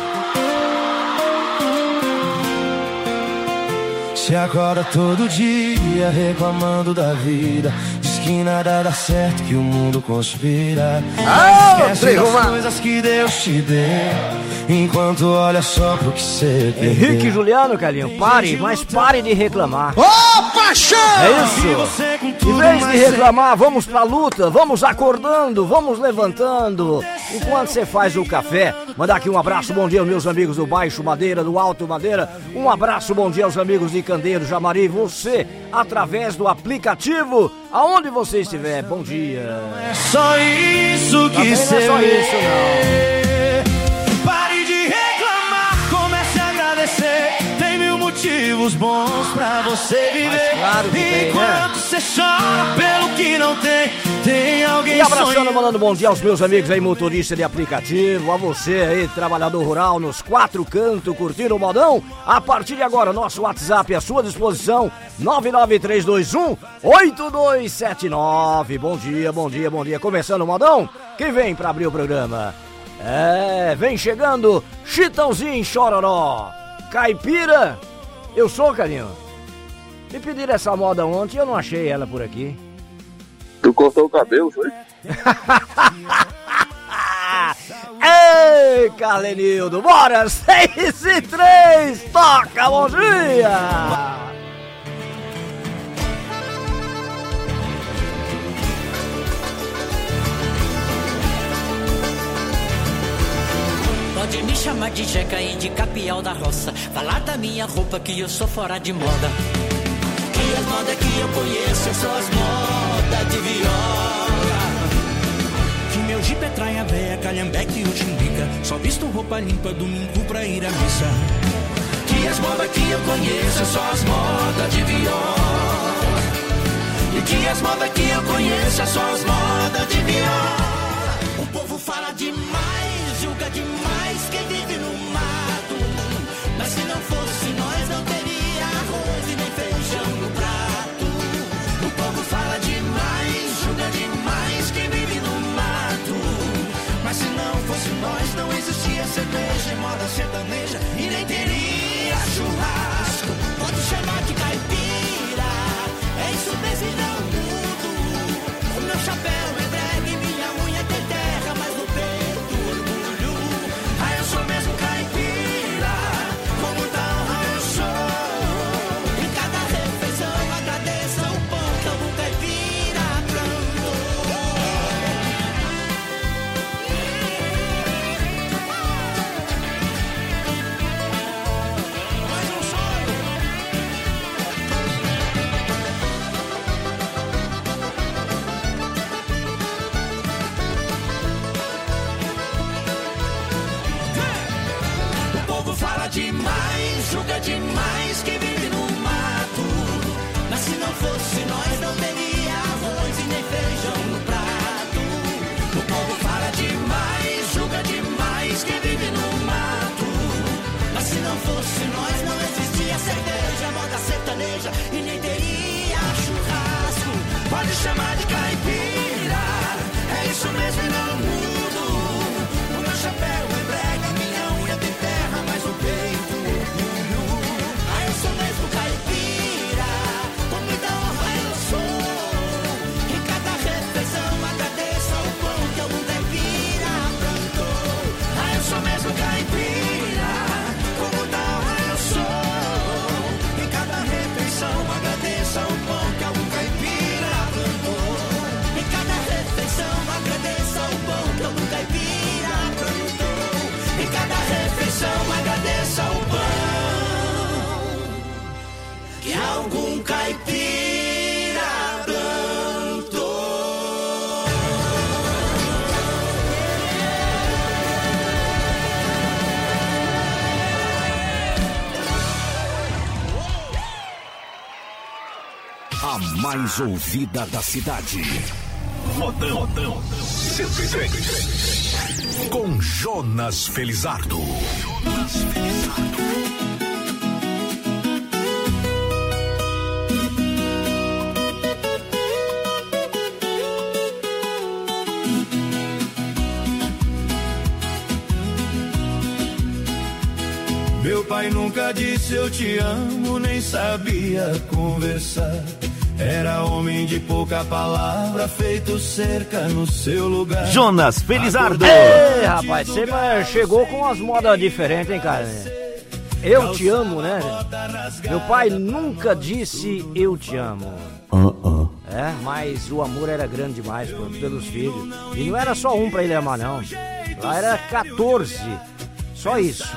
Se acorda todo dia reclamando da vida, diz que nada dá certo, que o mundo conspira. Ah, esquece das coisas que Deus te deu, enquanto olha só pro que você perdeu. Henrique e Juliano, Carlinho, pare, mas pare de reclamar. Ô, oh, paixão! É isso. Em vez de reclamar, vamos pra luta, vamos acordando, vamos levantando. Enquanto você faz o café, mandar aqui um abraço, bom dia aos meus amigos do Baixo Madeira, do Alto Madeira. Um abraço, bom dia aos amigos de Candeiro, Jamari. Você, através do aplicativo, aonde você estiver, bom dia. Não é só isso que Também você não é só vê. isso, não. Pare de reclamar, comece a agradecer. Tem mil motivos bons pra você viver. Mas claro que tem, enquanto né? você chora pelo que não tem, tem alguém E abraçando, sonhando. mandando bom dia aos meus amigos aí, motorista de aplicativo, a você aí, trabalhador rural nos quatro cantos, curtindo o modão. A partir de agora, nosso WhatsApp à sua disposição, nove nove três dois um oito dois sete nove. Bom dia, bom dia, bom dia. Começando o modão, quem vem pra abrir o programa? É, vem chegando, Chitãozinho Chororó, Caipira. Eu sou, Carinho. Me pediram essa moda ontem e eu não achei ela por aqui. Tu cortou o cabelo, foi? Ei, Carlenildo, bora, seis e três, toca, bom dia! Pode me chamar de Jeca e de Capial da Roça, falar da minha roupa que eu sou fora de moda. Que as modas que eu conheço são as modas de viola. Que meu jipe é traia véia, calhambeque e chumbica, só visto roupa limpa domingo pra ir à missa. Que as modas que eu conheço são as modas de viola. E que as modas que eu conheço são as modas de viola. O povo fala demais, julga demais quem vive no mato. Mas se não fosse nós não teria arroz e nem feijão no prato. O povo fala demais, julga demais quem vive no mato. Mas se não fosse nós não existia cerveja e moda sertaneja e nem teria churrasco. Pode chamar de caipira, é isso mesmo e não mudo. O meu chapéu é drag, minha unha tem terra, mas no peito orgulho. Ah, eu sou mesmo caipira, com muita honra eu sou. Em cada refeição agradeça o pão que algum caipira plantou. Mais um sonho. O povo fala demais, julga demais quem vive no mato. Mas se não fosse nós não teria arroz e nem feijão no prato. O povo fala demais, julga demais quem vive no mato. Mas se não fosse nós não existia cerveja, moda sertaneja e nem teria churrasco. Pode chamar de caipira, é isso mesmo e não mudo. O meu chapéu é brega, minha unha tem terra, mas o peito orgulho. Ah, eu sou mesmo caipira, com muita honra eu sou. Em cada refeição agradeça o pão que algum caipira plantou. Ah, eu sou mesmo caipira, com muita honra eu sou. Em cada refeição agradeça o pão que algum caipira plantou. Em cada refeição agradeça o pão que algum caipira plantou. Em cada refeição agradeça o pão que algum caipira plantou. A mais ouvida da cidade. Modão, Modão cento e três. Com Jonas Felizardo. Jonas Felizardo. Meu pai nunca disse eu te amo, nem sabia conversar. Era homem de pouca palavra, feito cerca no seu lugar. Jonas Felizardo. Ei, rapaz, você chegou com umas modas diferentes, hein, cara? Eu te amo, né? Meu pai nunca disse eu te amo. Uh-uh. É, mas o amor era grande demais pelos filhos. E não era só um pra ele amar, não. Lá era quatorze. Só isso.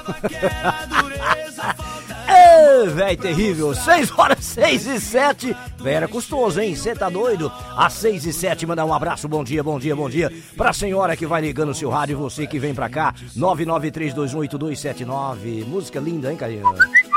É, velho, terrível. seis horas, seis e sete. Velho, era custoso, hein? Você tá doido? Às seis e sete, mandar um abraço, bom dia, bom dia, bom dia. Pra senhora que vai ligando o seu rádio e você que vem pra cá. nove nove três dois um oito dois sete nove. Música linda, hein, carinho?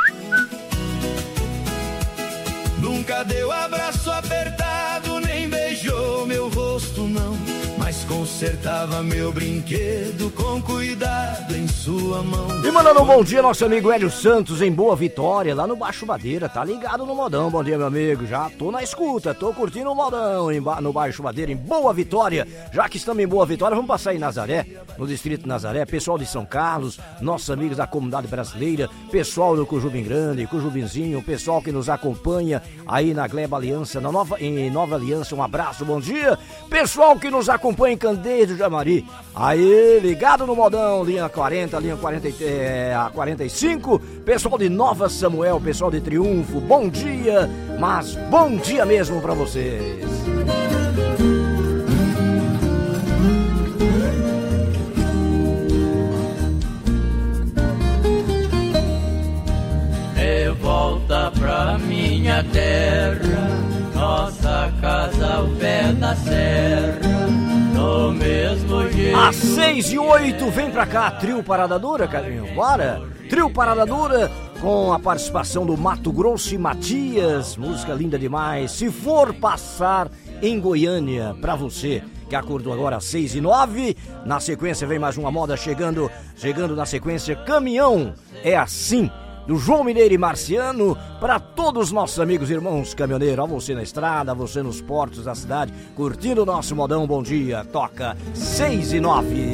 Nunca deu abraço apertado, nem beijou meu rosto, não. Mas consertava meu brinquedo com cuidado em sua mão. E mandando um bom dia, nosso amigo Hélio Santos, em Boa Vitória, lá no Baixo Madeira. Tá ligado no modão, bom dia, meu amigo. Já tô na escuta, tô curtindo o modão em ba- no Baixo Madeira, em Boa Vitória. Já que estamos em Boa Vitória, vamos passar em Nazaré, no distrito de Nazaré. Pessoal de São Carlos, nossos amigos da comunidade brasileira, pessoal do Cujubim Grande, Cujubinzinho, pessoal que nos acompanha aí na Gleba Aliança, na Nova, em Nova Aliança, um abraço, bom dia. Pessoal que nos acompanha em Candeias do Jamari, aí ligado no modão, linha quarenta, linha quarenta, é, quarenta e cinco, pessoal de Nova Samuel, pessoal de Triunfo, bom dia, mas bom dia mesmo pra vocês. De volta pra minha terra, nossa casa ao pé da serra, no mesmo jeito. Às seis e oito, vem pra cá, Trio Parada Dura, carinho, bora? Trio Parada Dura, com a participação do Mato Grosso e Matias, música linda demais. Se for passar em Goiânia, pra você que acordou agora às seis e nove, na sequência vem mais uma moda chegando, chegando na sequência, Caminhão, é assim, do João Mineiro e Marciano, para todos os nossos amigos e irmãos caminhoneiros, a você na estrada, a você nos portos da cidade, curtindo o nosso modão, bom dia, toca seis e nove.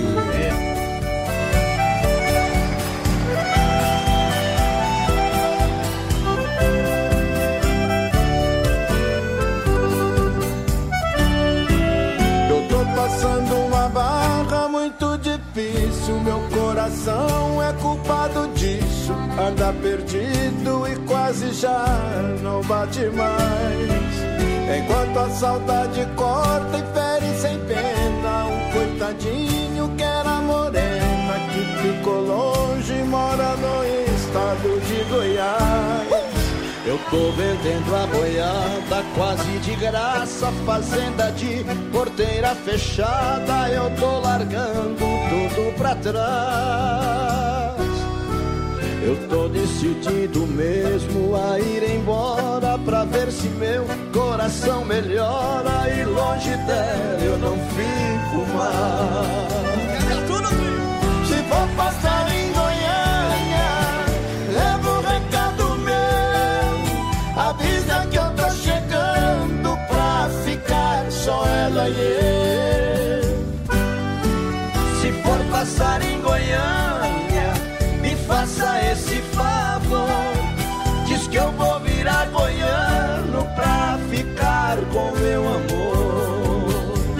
Eu tô passando uma barra muito difícil, meu coração é culpado disso. Anda perdido e quase já não bate mais. Enquanto a saudade corta e fere sem pena, um coitadinho que era morena, que ficou longe e mora no estado de Goiás. Eu tô vendendo a boiada quase de graça, fazenda de porteira fechada, eu tô largando tudo pra trás. Eu tô decidido mesmo a ir embora, pra ver se meu coração melhora, e longe dela eu não fico mais. Se for passar em Goiânia, leva um recado meu, avisa que eu tô chegando pra ficar só ela e eu. Se for passar em Goiânia, me faça esse favor, diz que eu vou virar goiano pra ficar com meu amor.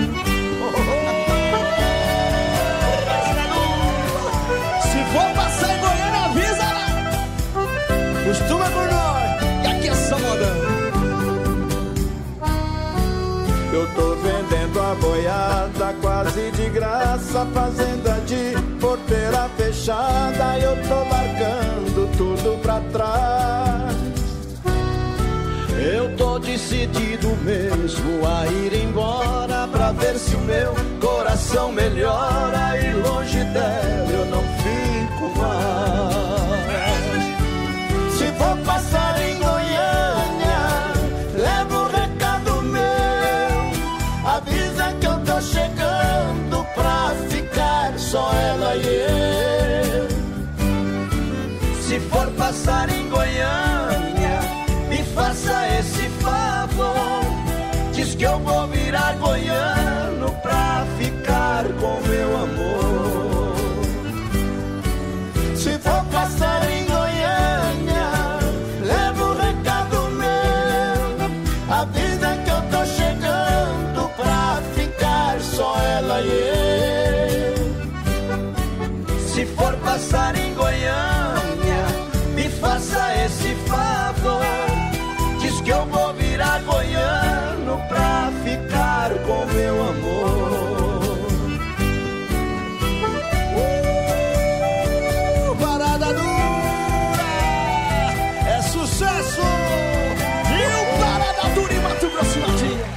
Se for passar em Goiânia, avisa lá, costuma por nós, e aqui é só modão. Eu tô vendendo a boiada quase de graça, fazenda de porteira fechada, eu tô largando tudo pra trás. Eu tô decidido mesmo a ir embora, pra ver se o meu coração melhora, e longe dela eu não fico mais. Se for passar em Goiânia, leva um recado meu, avisa que eu tô chegando pra ficar só ela e eu. Se for passar em Goiânia, me faça esse favor, diz que eu vou virar goiano pra ficar com meu amor. Se for passar em Goiânia, leva um recado meu, avisa eu. Se for passar em Goiânia, me faça esse favor. Diz que eu vou virar goiano pra ficar com meu amor. Uh, parada dura é sucesso. E o Parada Dura em Mato Grosso, Matias.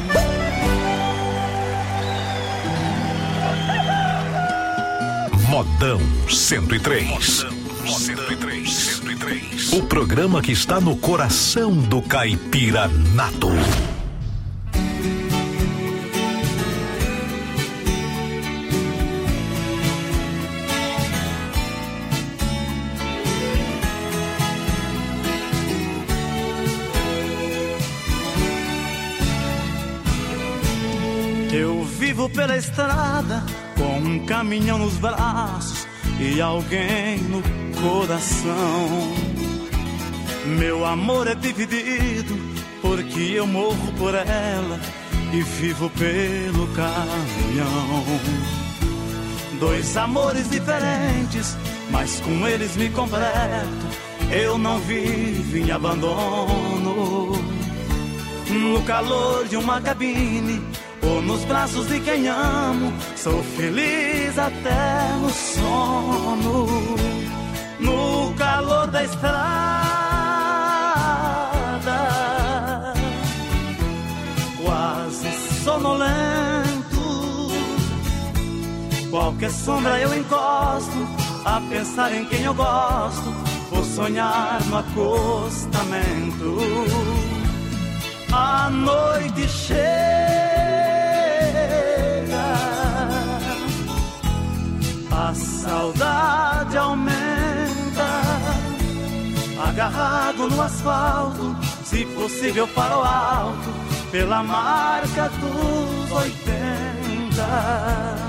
Modão cento e três. Modão cento e três. cento e três. O programa que está no coração do caipira nato. Eu vivo pela estrada com um caminhão nos braços e alguém no coração. Meu amor é dividido porque eu morro por ela e vivo pelo caminhão. Dois amores diferentes, mas com eles me completo. Eu não vivo em abandono. No calor de uma cabine ou nos braços de quem amo, sou feliz até no sono. No calor da estrada, quase sonolento, qualquer sombra eu encosto, a pensar em quem eu gosto, vou sonhar no acostamento. A noite chega, a saudade aumenta, agarrado no asfalto, se possível para o alto, pela marca dos oitenta.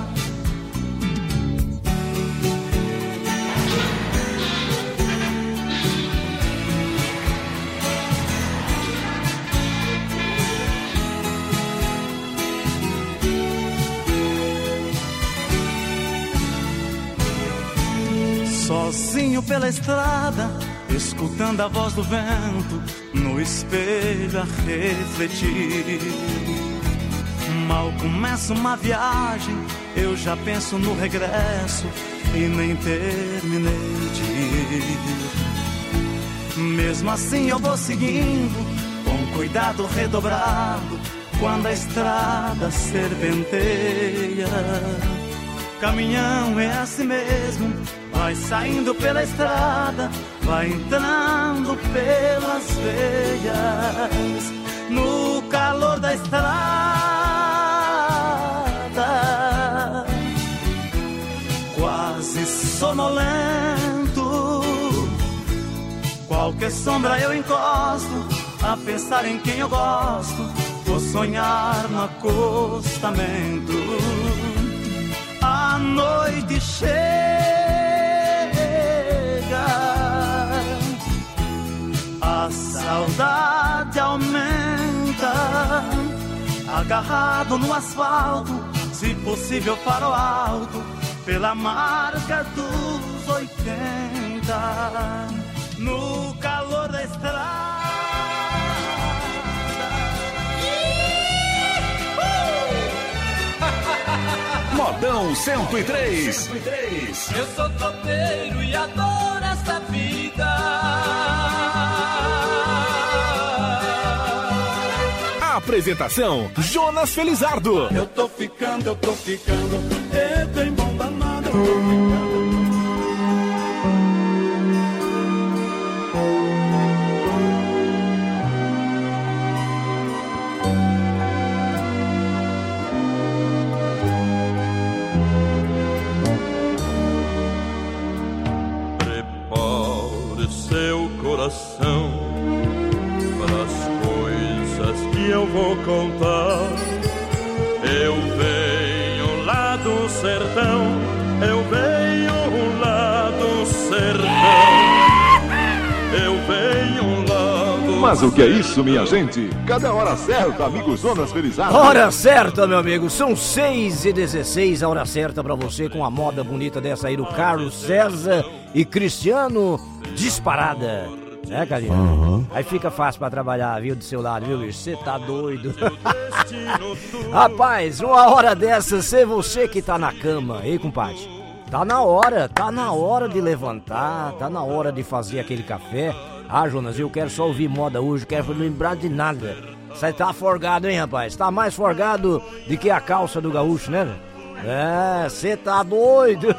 Sozinho pela estrada, escutando a voz do vento, no espelho a refletir. Mal começa uma viagem, eu já penso no regresso e nem terminei de ir. Mesmo assim eu vou seguindo, com cuidado redobrado, quando a estrada serpenteia. Caminhão é assim mesmo, vai saindo pela estrada, vai entrando pelas veias. No calor da estrada, quase sonolento, qualquer sombra eu encosto, a pensar em quem eu gosto, vou sonhar no acostamento. A noite chega, a saudade aumenta, agarrado no asfalto, se possível para o alto, pela marca dos oitenta. No calor da estrada, Modão cento e três. Eu sou topeiro e adoro essa vida. Apresentação: Jonas Felizardo. Eu tô ficando, eu tô ficando, é bem bom danado, eu tô ficando. Para as coisas que eu vou contar. Eu venho lá do sertão, eu venho lá do sertão, eu venho lá do Mas o que é isso, minha gente? Cadê a hora certa, amigo Jonas Felizardo? Hora certa, meu amigo. São seis e dezesseis, a hora certa pra você com a moda bonita dessa aí do Carlos César e Cristiano disparada. É, carinha? Uhum. Aí fica fácil pra trabalhar, viu, do seu lado, viu, bicho? Você tá doido. Rapaz, uma hora dessa, se você que tá na cama, ei, compadre, tá na hora, tá na hora de levantar, tá na hora de fazer aquele café. Ah, Jonas, eu quero só ouvir moda hoje, quero lembrar de nada. Você tá forgado, hein, rapaz? Tá mais forgado do que a calça do gaúcho, né? É, você tá doido.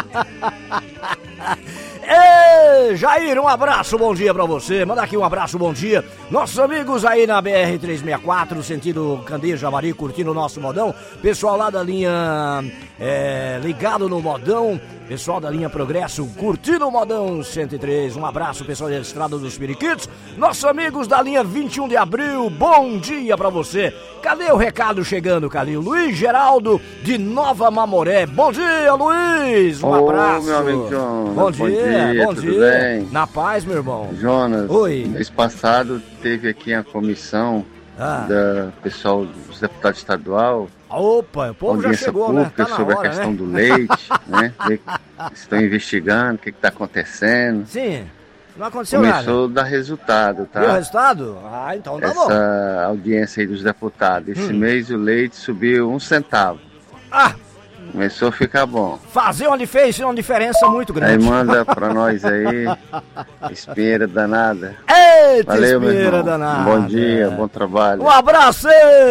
Ei, Jair, um abraço, bom dia pra você. Manda aqui um abraço, bom dia. Nossos amigos aí na B R trezentos e sessenta e quatro, sentido Candeia, Javari, curtindo o nosso modão. Pessoal lá da linha é, ligado no modão. Pessoal da linha Progresso, curtindo o modão cento e três. Um abraço, pessoal da Estrada dos Periquitos. Nossos amigos da linha vinte e um de abril, bom dia pra você. Cadê o recado chegando, Calil? Luiz Geraldo, de Nova Mamoré. Bom dia, Luiz. Um Ô, abraço. meu amigo Jonas. Bom dia, bom dia. Bom Bom dia. dia. Bem? Na paz, meu irmão. Jonas, Oi. mês passado teve aqui a comissão Ah. da pessoal dos deputados estadual. Opa, o povo já audiência chegou, pública, né? Tá na sobre hora, a questão né? do leite, né? Ver- Estão investigando o que está acontecendo. Sim, não aconteceu Começou nada. a dar resultado, tá? Viu o resultado? Ah, então tá bom. Essa audiência aí dos deputados. Esse Hum. mês o leite subiu um centavo. Ah! Começou a ficar bom. Fazer onde fez uma diferença muito Aí grande. manda pra nós aí, espinheira danada. Eita, Valeu, meu espinheira irmão. danada. Bom dia, bom trabalho. Um abraço,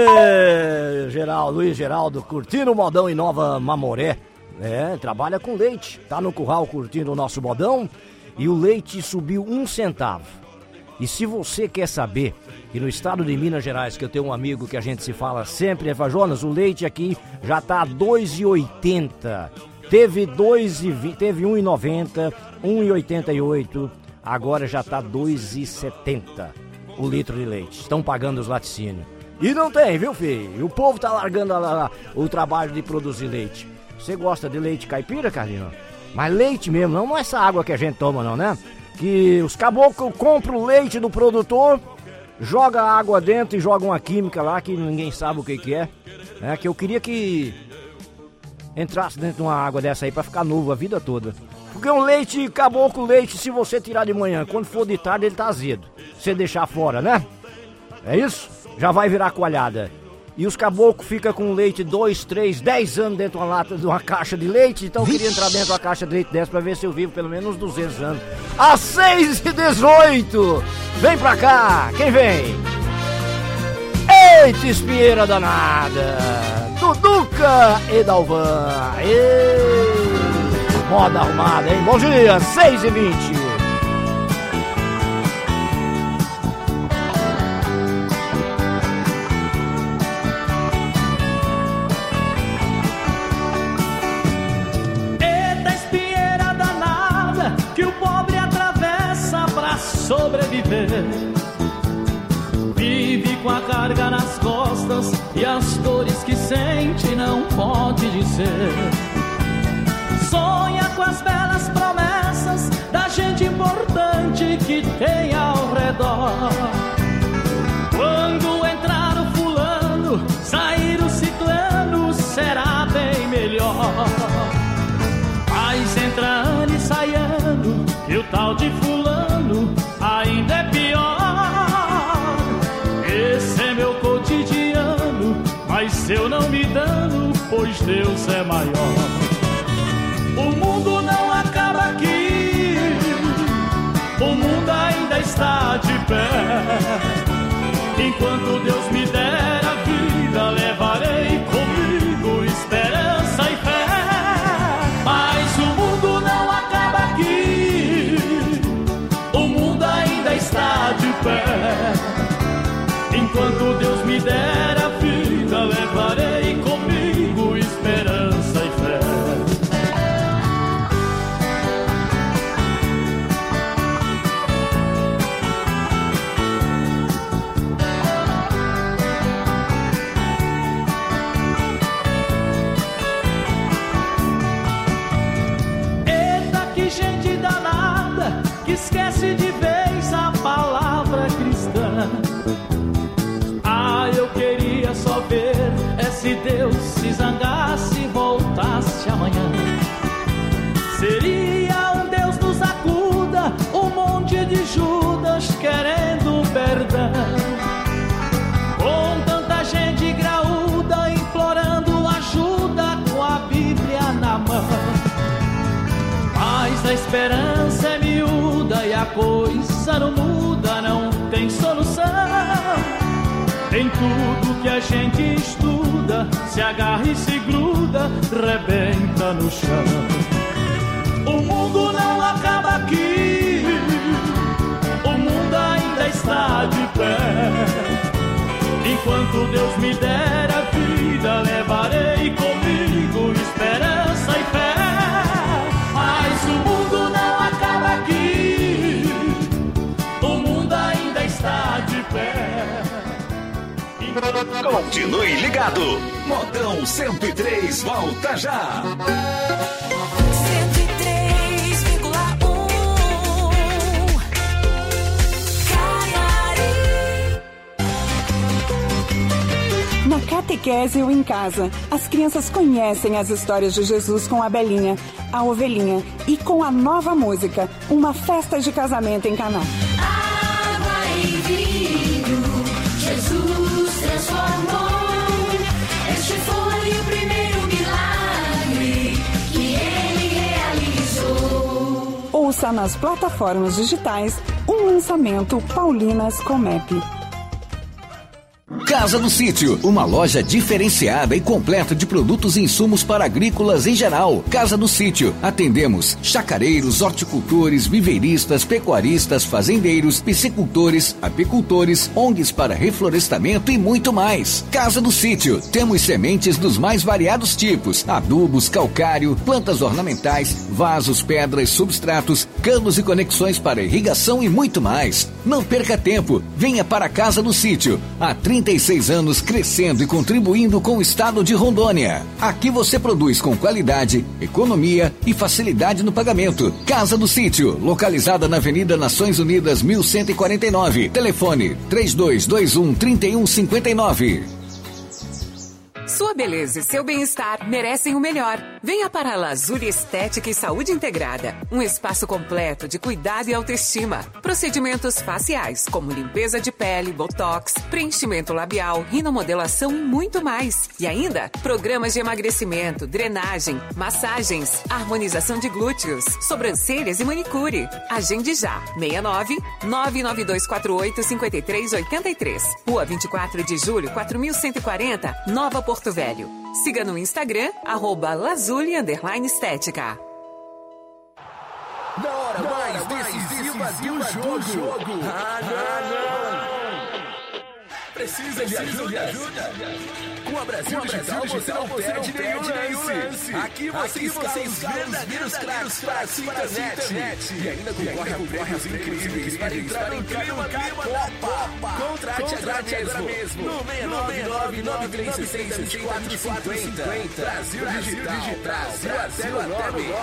ei, Geraldo, Luiz Geraldo, curtindo o modão em Nova Mamoré. É, trabalha com leite, tá no curral curtindo o nosso modão e o leite subiu um centavo. E se você quer saber que no estado de Minas Gerais, que eu tenho um amigo que a gente se fala sempre, é, Jonas, o leite aqui já tá a dois reais e oitenta. Teve dois reais e vinte, teve um real e noventa, um real e oitenta e oito, agora já tá dois reais e setenta o litro de leite. Estão pagando os laticínios. E não tem, viu, filho? O povo tá largando a, a, o trabalho de produzir leite. Você gosta de leite caipira, Carlinhos? Mas leite mesmo, não essa água que a gente toma, não, né? Que os caboclos compram o leite do produtor, joga a água dentro e joga uma química lá que ninguém sabe o que que é. É que eu queria que entrasse dentro de uma água dessa aí pra ficar novo a vida toda. Porque um leite, caboclo leite, se você tirar de manhã, quando for de tarde ele tá azedo. Se deixar fora, né? É isso? Já vai virar coalhada. E os caboclos ficam com leite dois, três, dez anos dentro de uma lata, de uma caixa de leite. Então eu queria entrar dentro de uma caixa de leite dessa pra ver se eu vivo pelo menos uns duzentos anos. Às seis e dezoito, vem pra cá, quem vem? Eita, espinheira danada, Duduca e Dalvan. Ei, moda arrumada, hein? Bom dia, seis e vinte. Sobreviver, vive com a carga nas costas e as dores que sente não pode dizer. Sonha com as belas promessas da gente importante que tem ao redor. Quando entrar o fulano, sair o ciclano, será bem melhor. Mas entra ano e sai ano, e o tal de fulano ainda é pior. Esse é meu cotidiano, mas eu não me dano, pois Deus é maior. O mundo não acaba aqui, o mundo ainda está de pé. Enquanto Deus me der a vida, levarei comigo esperança e fé. Mas o mundo não acaba aqui, está de pé. Enquanto Deus me der a vida, levarei comigo esperança e fé. Eita, que gente danada que esquece de vez a palavra cristã. coisa não muda, não tem solução. Em tudo que a gente estuda, se agarra e se gruda, rebenta no chão. O mundo não acaba aqui, o mundo ainda está de pé. Enquanto Deus me der a vida, levarei comigo esperança e fé. Mas o mundo não acaba aqui, o mundo ainda está de pé. Continue ligado. Modão cento e três volta já. cento e três vírgula um Caiari. Na catequese ou em casa, as crianças conhecem as histórias de Jesus com a Belinha, a ovelhinha e com a nova música, Uma Festa de Casamento em Caná. Água e vinho, Jesus transformou. Este foi o primeiro milagre que ele realizou. Ouça nas plataformas digitais um lançamento Paulinas Comep. Casa do Sítio, uma loja diferenciada e completa de produtos e insumos para agrícolas em geral. Casa do Sítio, atendemos chacareiros, horticultores, viveiristas, pecuaristas, fazendeiros, piscicultores, apicultores, O N Gs para reflorestamento e muito mais. Casa do Sítio, temos sementes dos mais variados tipos, adubos, calcário, plantas ornamentais, vasos, pedras, substratos, canos e conexões para irrigação e muito mais. Não perca tempo, venha para a Casa do Sítio, há trinta e seis anos crescendo e contribuindo com o estado de Rondônia. Aqui você produz com qualidade, economia e facilidade no pagamento. Casa do Sítio, localizada na Avenida Nações Unidas mil cento e quarenta e nove. Telefone três dois dois um, três um cinco nove. Sua beleza e seu bem-estar merecem o melhor. Venha para a Lazuli Estética e Saúde Integrada. Um espaço completo de cuidado e autoestima. Procedimentos faciais, como limpeza de pele, botox, preenchimento labial, rinomodelação e muito mais. E ainda, programas de emagrecimento, drenagem, massagens, harmonização de glúteos, sobrancelhas e manicure. Agende já. seis nove nove nove dois quatro oito cinco três oito três. Rua vinte e quatro de julho, quatro mil cento e quarenta, Nova Porto Velho. Siga no Instagram, arroba Lazuli underline estética. Na hora mais decisiva do jogo. Ah, não! Precisa de ajuda? Com a Brasil Digital você não perde nenhum lance. Aqui você escala os verdadeiros craques para sua internet. E ainda concorre a prêmios incríveis para entrar no clima Copa. Contrate agora mesmo no seis nove nove nove três seis seis quatro cinco zero. Brasil Digital. Brasil até o nome.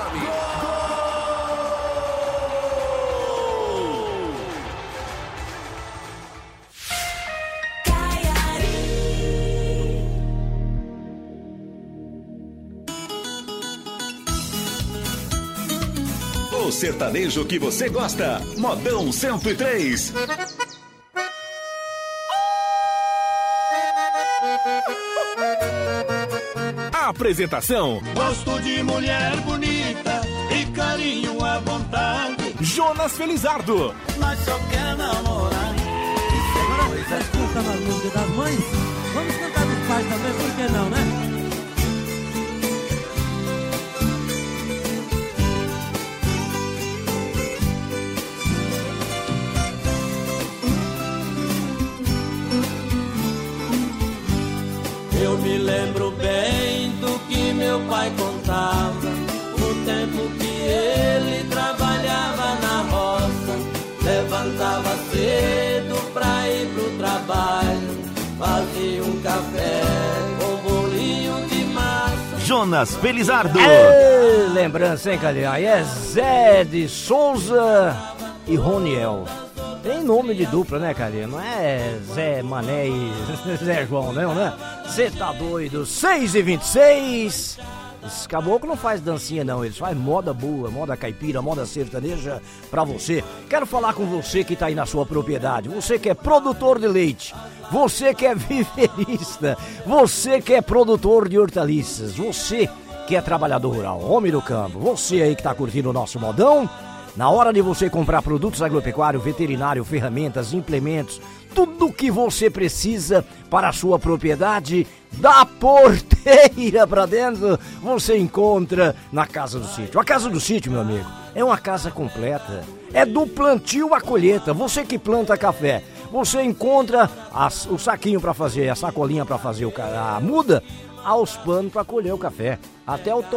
O sertanejo que você gosta. Modão cento e três. Apresentação: gosto de mulher bonita e carinho à vontade. Jonas Felizardo. Mas só quer namorar. Agora você escuta a música das mães? Vamos cantar dos pais também, por que não, né? Eu me lembro bem do que meu pai contava, o tempo que ele trabalhava na roça, levantava cedo pra ir pro trabalho, fazia um café com bolinho de massa. Jonas Felizardo. É, lembrança, hein, Calhão? Aí é Zé de Souza e Roniel. Tem nome de dupla, né, Calhão? Não é Zé Mané e Zé João, não, né? Cê tá doido? seis e vinte e seis. Esse caboclo não faz dancinha, não. Eles fazem moda boa, moda caipira, moda sertaneja pra você. Quero falar com você que tá aí na sua propriedade. Você que é produtor de leite. Você que é viverista. Você que é produtor de hortaliças. Você que é trabalhador rural, homem do campo. Você aí que tá curtindo o nosso modão. Na hora de você comprar produtos agropecuário, veterinário, ferramentas, implementos, tudo que você precisa para a sua propriedade, da porteira para dentro, você encontra na Casa do Sítio. A Casa do Sítio, meu amigo, é uma casa completa. É do plantio à colheita. Você que planta café, você encontra as, o saquinho para fazer, a sacolinha para fazer o, a muda, aos panos para colher o café. Até o